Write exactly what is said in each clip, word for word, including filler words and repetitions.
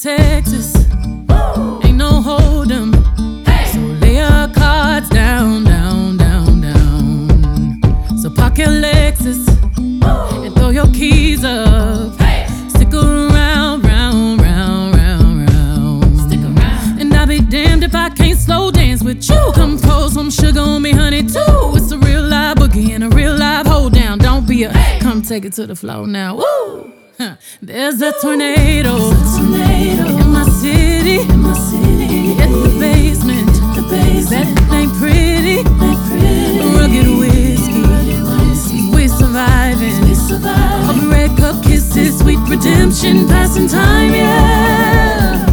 Texas, ain't no hold 'em. So lay your cards down, down, down, down. So park your Lexus and throw your keys up. Stick around, round, round, round, round. Stick around. And I'll be damned if I can't slow dance with you. Come pour some sugar on me, honey, too. It's a real live boogie and a real live hold down. Don't be a come take it to the floor now. Woo! Huh. There's a tornado, There's a tornado in my city, in my city. In the basement, the basement. That ain't pretty, ain't pretty. Rugged whiskey, rugged whiskey. We surviving, we surviving. Over red cup kisses, sweet redemption, passing time, yeah.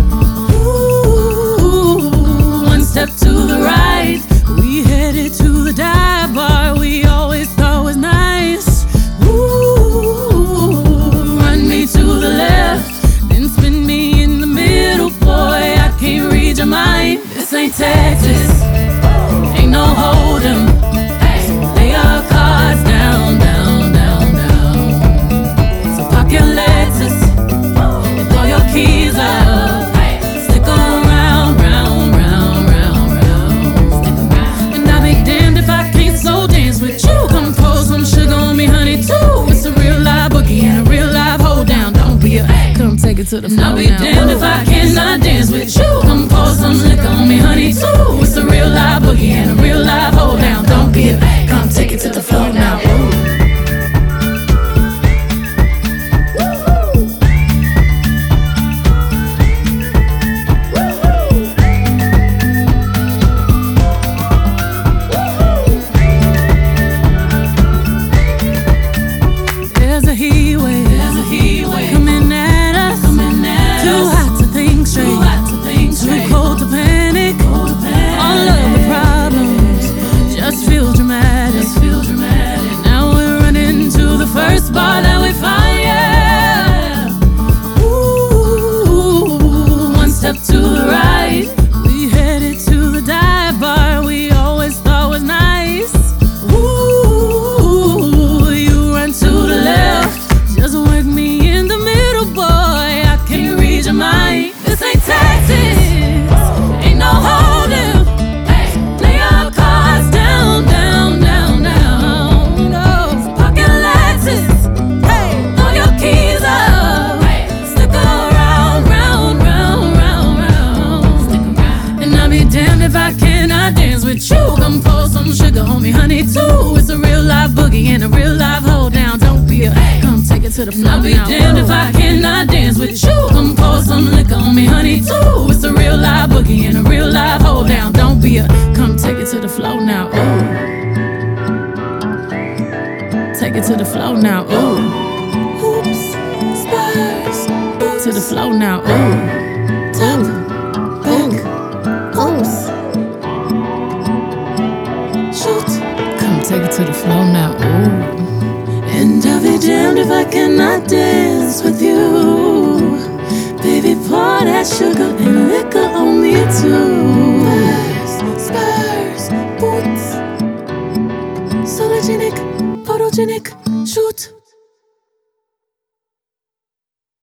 Ooh, one step to the right, we headed to the dive bar we always thought was nice. To the left, then spin me in the middle, boy, I can't read your mind. This ain't Texas, ain't no hold 'em. So lay your cards down, down, down, down. So park your Lexus and throw your keys up. Stick around, round, round, round, round. And I'll be damned if I can't slow dance with you. Come pour some sugar on me, honey, too. It's a real live boogie and a real live hold down. Don't be a come take it to the floor. I'll be now. Damned if I cannot dance with you. Come pour some liquor on me, honey, too. It's a real live boogie and a real live hold down. Don't be a come take it to the floor now. Ooh. Bar that we find, yeah. Ooh, one step to the right, we headed to the dive bar we always thought was nice. Ooh, you run to the left, just wake me in the middle, boy, I can't read your mind. This ain't Texas, ain't no hold'em. Lay your cards down, down, down, down. No, pocket Lexus. Damned if I cannot dance with you. Come pour some sugar on me, honey, too. It's a real live boogie and a real live hold down. Don't be a come take it to the floor. I'll be damned if I cannot dance with you. Come pour some liquor on me, honey, too. It's a real live boogie and a real live hold down. Don't be a come take it to the floor now. Ooh, take it to the floor now. Ooh, hoops, spurs, to the floor now. Ooh, top. Shoot. Come take it to the floor now, ooh. And I'll be damned if I cannot dance with you. Baby, pour that sugar and liquor on me too. Spurs, spurs, boots. Sologenic, photogenic, shoot.